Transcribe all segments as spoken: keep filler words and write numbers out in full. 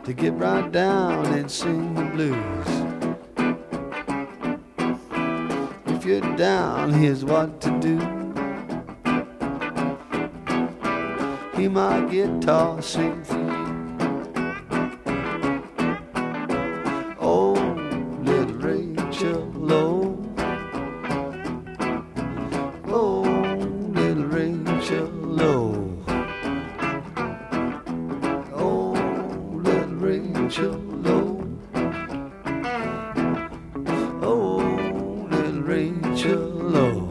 to get right down and sing the blues. If you're down, here's what to do. Hear my guitar sing for you. Oh, little Rachel, oh, oh, little Rachel, oh, oh, little Rachel, oh, oh, little Rachel, oh.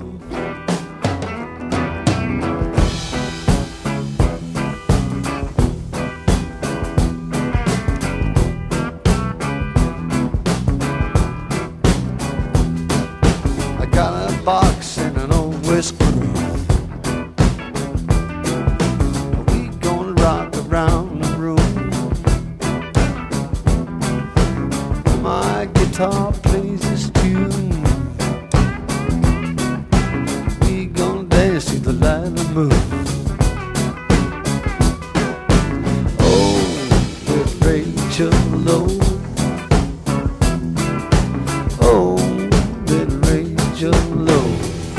Got a box and an old whiskey. We gonna rock around the room. My guitar plays this tune. We gonna dance to the light of the moon. Oh, little Rachel, oh, oh, little Rachel, oh,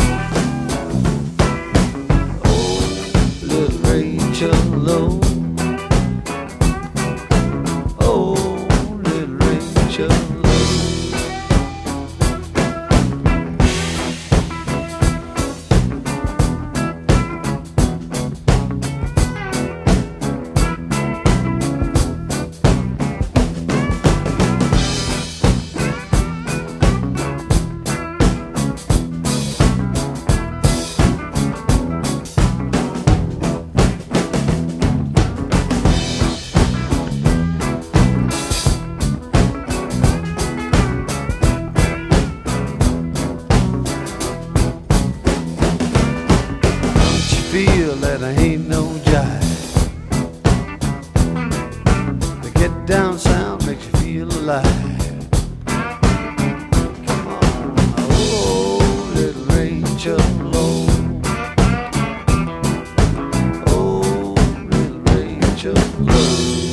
oh, little Rachel, oh, oh, little Rachel, oh. Feel that I ain't no jive. The get down sound makes you feel alive. Come on, oh, little Rachel, oh, oh, little Rachel, oh.